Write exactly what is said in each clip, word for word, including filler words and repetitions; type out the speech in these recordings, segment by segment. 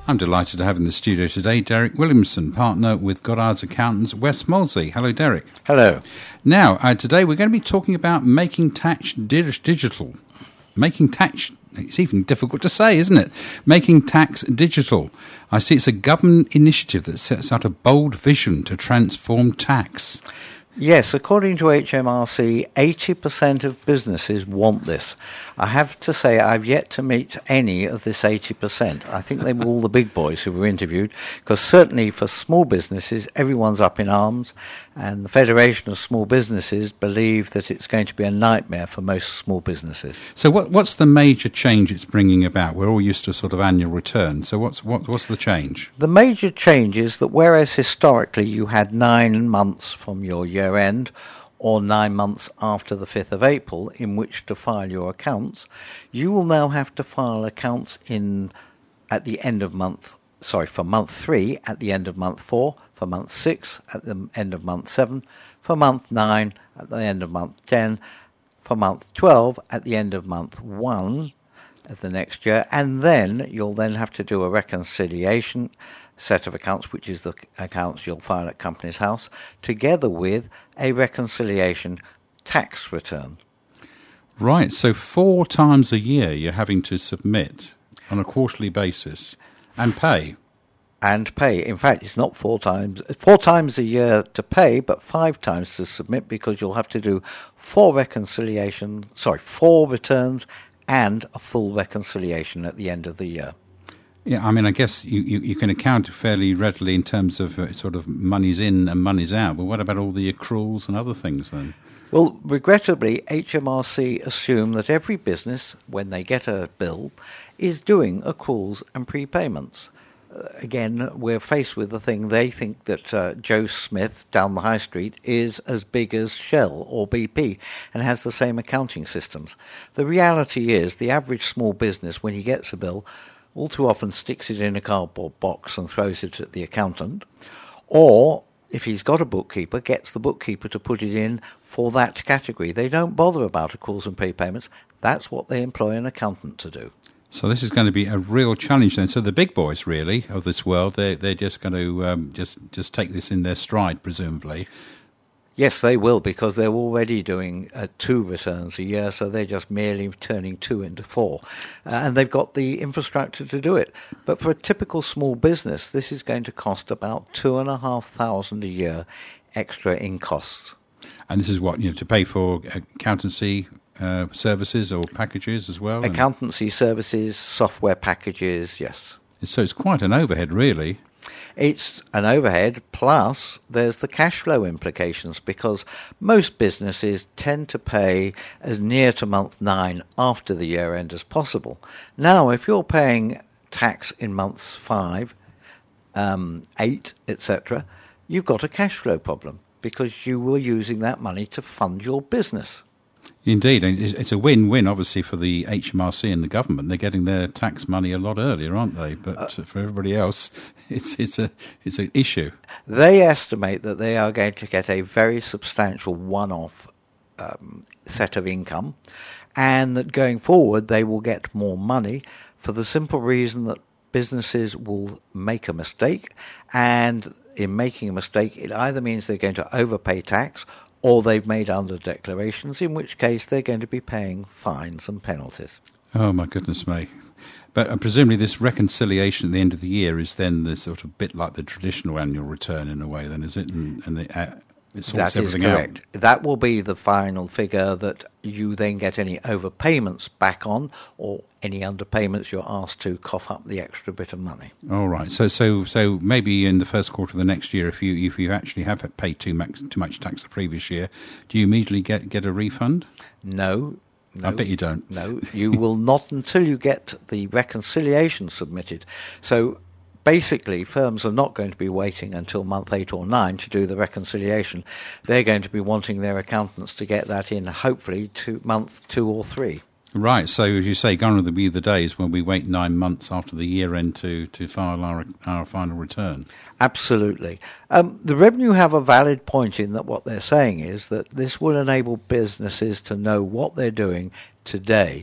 I'm delighted to have in the studio today Derek Williamson, partner with Goddard's Accountants, West Molesey. Hello, Derek. Hello. Now, uh, today we're going to be talking about making tax di- digital. Making tax, it's even difficult to say, isn't it? Making tax digital. I see it's a government initiative that sets out a bold vision to transform tax. Yes, according to H M R C, eighty percent of businesses want this. I have to say I've yet to meet any of this eighty percent. I think they were all the big boys who were interviewed, because certainly for small businesses, everyone's up in arms, and the Federation of Small Businesses believe that it's going to be a nightmare for most small businesses. So what, what's the major change it's bringing about? We're all used to sort of annual return, so what's what, what's the change? The major change is that whereas historically you had nine months from your year end, or nine months after the fifth of April in which to file your accounts, you will now have to file accounts in at the end of month, sorry, for month three, at the end of month four, for month six, at the end of month seven, for month nine, at the end of month ten, for month twelve, at the end of month one of the next year, and then you'll then have to do a reconciliation set of accounts, which is the accounts you'll file at Companies House, together with a reconciliation tax return. Right, so four times a year you're having to submit on a quarterly basis and pay. And pay. In fact, it's not four times, four times a year to pay, but five times to submit, because you'll have to do four reconciliation, sorry, four returns and a full reconciliation at the end of the year. Yeah, I mean, I guess you, you, you can account fairly readily in terms of uh, sort of money's in and money's out, but what about all the accruals and other things then? Well, regrettably, H M R C assume that every business, when they get a bill, is doing accruals and prepayments. Uh, again, we're faced with the thing, they think that uh, Joe Smith down the high street is as big as Shell or B P and has the same accounting systems. The reality is the average small business, when he gets a bill, all too often sticks it in a cardboard box and throws it at the accountant, or if he's got a bookkeeper, gets the bookkeeper to put it in for that category. They don't bother about accruals and prepayments. That's what they employ an accountant to do. So this is going to be a real challenge then. So the big boys, really, of this world, they're, they're just going to um, just, just take this in their stride, presumably. Yes, they will, because they're already doing uh, two returns a year, so they're just merely turning two into four. Uh, and they've got the infrastructure to do it. But for a typical small business, this is going to cost about two and a half thousand a year extra in costs. And this is what, you know, to pay for accountancy uh, services or packages as well? Accountancy services, software packages, yes. So it's quite an overhead, really. It's an overhead, plus there's the cash flow implications, because most businesses tend to pay as near to month nine after the year end as possible. Now, if you're paying tax in months five, um, eight, et cetera, you've got a cash flow problem, because you were using that money to fund your business. Indeed, and it's a win-win, obviously, for the H M R C and the government. They're getting their tax money a lot earlier, aren't they? But uh, for everybody else, it's it's a it's an issue. They estimate that they are going to get a very substantial one-off um, set of income, and that going forward they will get more money for the simple reason that businesses will make a mistake, and in making a mistake, it either means they're going to overpay tax, or they've made under declarations, in which case they're going to be paying fines and penalties. Oh, my goodness me. But uh, presumably this reconciliation at the end of the year is then the sort of bit like the traditional annual return in a way, then, is it? And, and the, uh, it sorts that is everything correct. out. That will be the final figure that you then get any overpayments back on, or any underpayments you're asked to cough up the extra bit of money. All right. So, so, so maybe in the first quarter of the next year, if you if you actually have paid too much too much tax the previous year, do you immediately get get a refund? No. No, I bet you don't. No, you will not until you get the reconciliation submitted. So basically, firms are not going to be waiting until month eight or nine to do the reconciliation. They're going to be wanting their accountants to get that in, hopefully, to month two or three. Right, so as you say, gone will be the days when we wait nine months after the year end to, to file our our final return. Absolutely. Um, the Revenue have a valid point in that what they're saying is that this will enable businesses to know what they're doing today,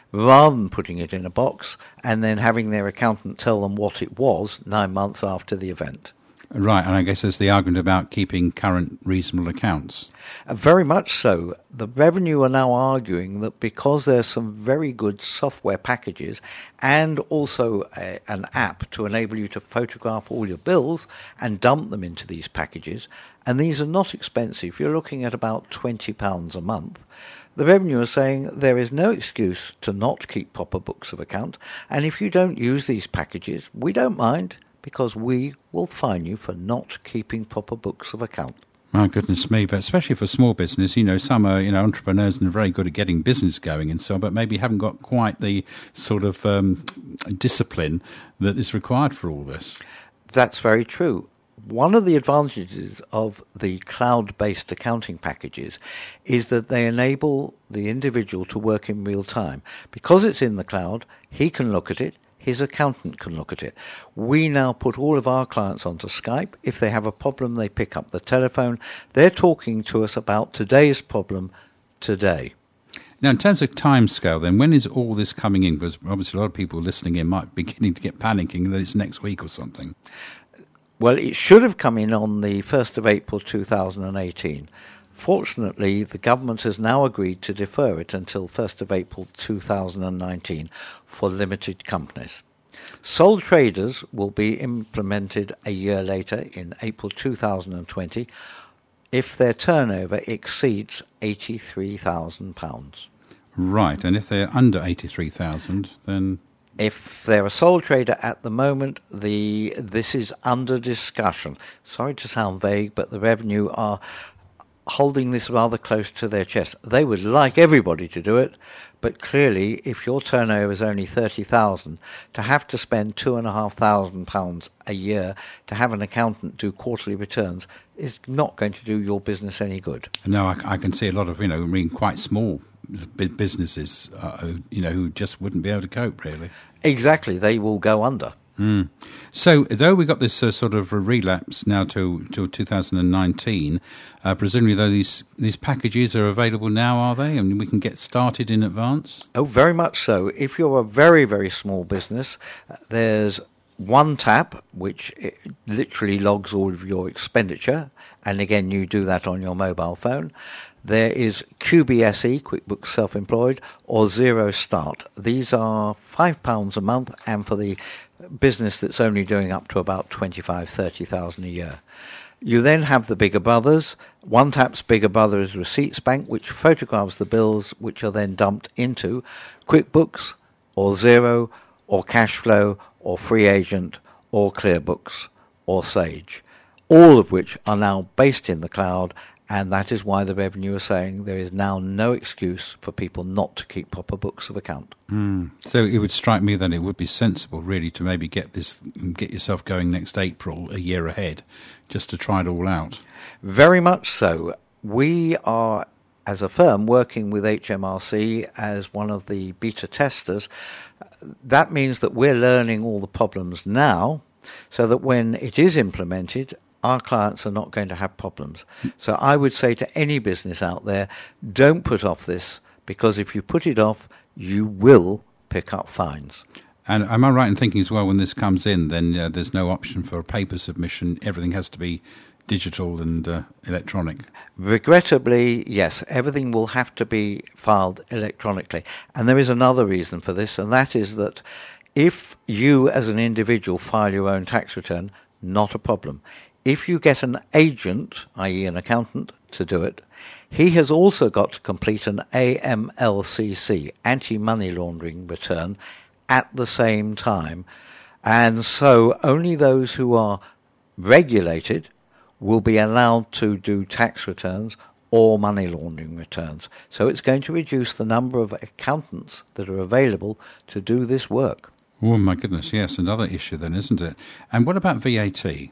rather than putting it in a box and then having their accountant tell them what it was nine months after the event. Right, and I guess there's the argument about keeping current reasonable accounts. Uh, very much so. The Revenue are now arguing that because there's some very good software packages and also a, an app to enable you to photograph all your bills and dump them into these packages, and these are not expensive, you're looking at about twenty pounds a month, the Revenue are saying there is no excuse to not keep proper books of account, and if you don't use these packages, we don't mind, because we will fine you for not keeping proper books of account. My goodness me, but especially for small business, you know, some are, you know, entrepreneurs and are very good at getting business going and so on, but maybe haven't got quite the sort of um, discipline that is required for all this. That's very true. One of the advantages of the cloud-based accounting packages is that they enable the individual to work in real time. Because it's in the cloud, he can look at it, his accountant can look at it. We now put all of our clients onto Skype. If they have a problem, they pick up the telephone. They're talking to us about today's problem today. Now, in terms of timescale, then, when is all this coming in? Because obviously a lot of people listening in might be beginning to get panicking that it's next week or something. Well, it should have come in on the first of April two thousand eighteen. Fortunately, the government has now agreed to defer it until first of April two thousand nineteen for limited companies. Sole traders will be implemented a year later in April two thousand twenty if their turnover exceeds eighty-three thousand pounds. Right, and if they're under eighty-three thousand, then... If they're a sole trader at the moment, the this is under discussion. Sorry to sound vague, but the Revenue are holding this rather close to their chest. They would like everybody to do it, but clearly, if your turnover is only thirty thousand, to have to spend two and a half thousand pounds a year to have an accountant do quarterly returns is not going to do your business any good. No, I, I can see a lot of, you know, I mean, quite small businesses, uh, who, you know, who just wouldn't be able to cope, really. Exactly, they will go under. Mm. So, though we got this uh, sort of a relapse now to to two thousand nineteen, uh, presumably though these these packages are available now, are they? I mean, we can get started in advance. Oh, very much so. If you're a very very small business, uh, there's one tap which literally logs all of your expenditure, and again you do that on your mobile phone. There is Q B S E, QuickBooks Self-Employed, or Zero Start. These are five pounds a month, and for the business that's only doing up to about twenty-five, thirty thousand a year. You then have the bigger brothers. One Tap's bigger brother is Receipts Bank, which photographs the bills, which are then dumped into QuickBooks, or Xero, or Cashflow, or Free Agent, or ClearBooks, or Sage, all of which are now based in the cloud. And that is why the Revenue are saying there is now no excuse for people not to keep proper books of account. Mm. So it would strike me that it would be sensible, really, to maybe get this, get yourself going next April, a year ahead, just to try it all out. Very much so. We are, as a firm, working with H M R C as one of the beta testers. That means that we're learning all the problems now, so that when it is implemented, our clients are not going to have problems. So I would say to any business out there, don't put off this, because if you put it off, you will pick up fines. And am I right in thinking as well, when this comes in, then uh, there's no option for a paper submission? Everything has to be digital and uh, electronic? Regrettably, yes, everything will have to be filed electronically. And there is another reason for this, and that is that if you as an individual file your own tax return, not a problem. If you get an agent, that is an accountant, to do it, he has also got to complete an A M L C C, anti-money laundering return, at the same time. And so only those who are regulated will be allowed to do tax returns or money laundering returns. So it's going to reduce the number of accountants that are available to do this work. Oh, my goodness, yes, another issue then, isn't it? And what about V A T?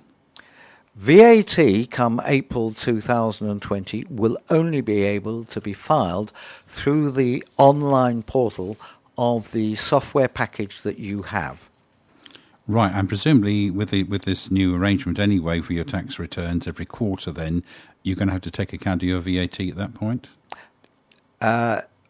V A T, come April two thousand twenty, will only be able to be filed through the online portal of the software package that you have. Right, and presumably with the, with this new arrangement anyway for your tax returns every quarter, then you're going to have to take account of your V A T at that point? Uh,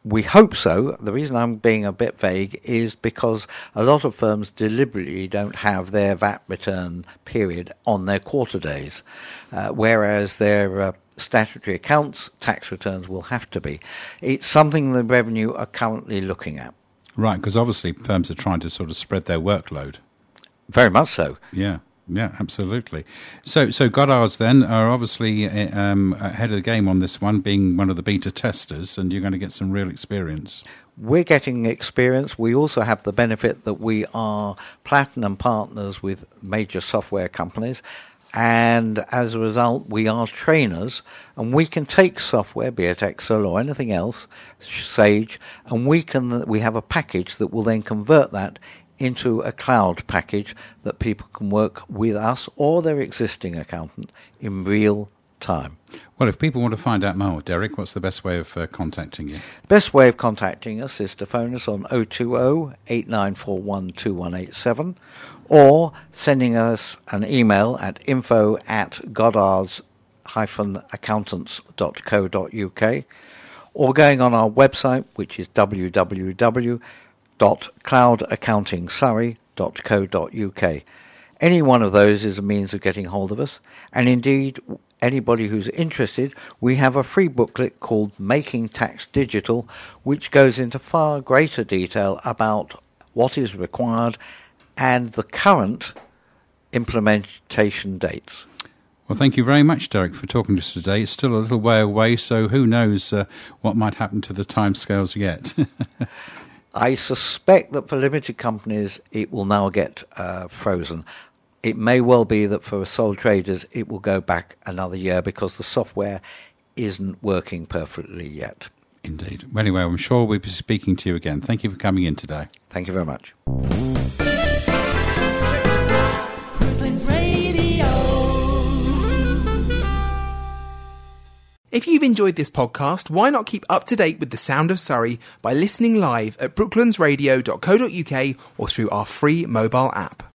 We hope so. The reason I'm being a bit vague is because a lot of firms deliberately don't have their V A T return period on their quarter days, uh, whereas their uh, statutory accounts tax returns will have to be. It's something the Revenue are currently looking at. Right, because obviously firms are trying to sort of spread their workload. Very much so. Yeah. Yeah, absolutely. So, so Goddard's then are obviously um, ahead of the game on this one, being one of the beta testers, and you're going to get some real experience. We're getting experience. We also have the benefit that we are platinum partners with major software companies, and as a result, we are trainers, and we can take software, be it Excel or anything else, Sage, and we can we have a package that will then convert that into a cloud package that people can work with us or their existing accountant in real time. Well, if people want to find out more, Derek, what's the best way of uh, contacting you? Best way of contacting us is to phone us on oh two oh, eight nine four one, two one eight seven or sending us an email at info at goddards accountants dot co dot uk or going on our website, which is w w w dot cloud accounting surrey dot co dot uk. Any one of those is a means of getting hold of us, and indeed anybody who's interested, we have a free booklet called Making Tax Digital, which goes into far greater detail about what is required and the current implementation dates. Well, thank you very much, Derek, for talking to us today. It's still a little way away, so who knows uh, what might happen to the timescales yet. I suspect that for limited companies, it will now get uh, frozen. It may well be that for sole traders, it will go back another year because the software isn't working perfectly yet. Indeed. Well, anyway, I'm sure we'll be speaking to you again. Thank you for coming in today. Thank you very much. If you've enjoyed this podcast, why not keep up to date with the sound of Surrey by listening live at brooklands radio dot co dot uk or through our free mobile app.